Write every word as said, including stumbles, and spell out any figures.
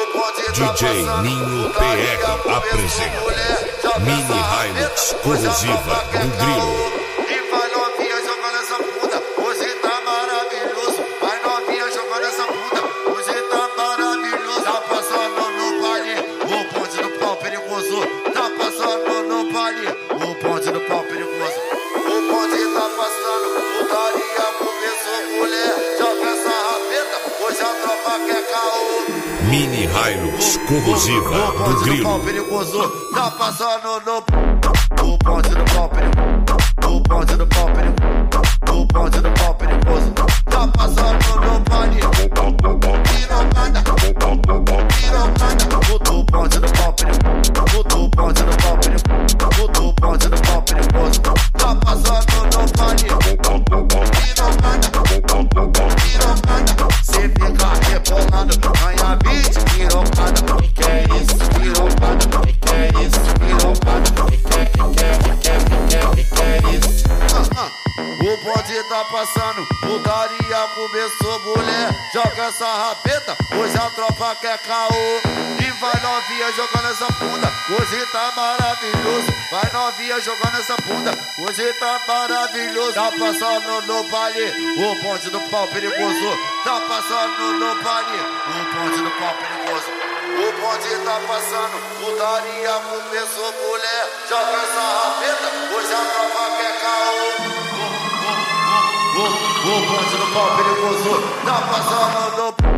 D J Ninho P R apresenta Mini Hilux corrosiva do Grilo. E vai novinha jogando essa bunda, hoje tá maravilhoso. Vai novinha jogando essa bunda, hoje tá maravilhoso. Tá passando no baile, o ponte do pau perigoso. Tá passando no baile, o ponte do pau perigoso. O ponte tá passando, putaria começou, mulher. Joga essa rabeta, hoje a tropa quer caô. Mini Hilux corrosiva o, o, o do ponte Grilo. do pau perigoso, tá passando no o ponte do pau perigoso. O ponte do pau perigoso, o ponte do pau perigoso. Tá passando no baile, e não nada, e não nada. O ponte do pau perigoso, o ponte do pau perigoso, o ponte do pau perigoso. Tá passando no baile, e não nada, e não nada. Cê fica rebolando, ganha vinte pirocada. Que que é isso, pirocada? Que que é isso, pirocada? Que que é, que que é, que que é, que que é, que que é isso? O bonde tá passando, putaria começou, mulher. Joga essa rabeta, hoje a tropa quer caô. E vai novinha jogando essa bunda, hoje tá maravilhoso. Vai novinha jogando essa bunda, hoje tá maravilhoso. Tá passando no baile, o bonde do pau perigoso. Tá passando no baile, o bonde do pau perigoso. O bonde tá passando, putaria começou, mulher. Joga essa rabeta, hoje a tropa quer caô. O bonde do pau perigoso, tá passando no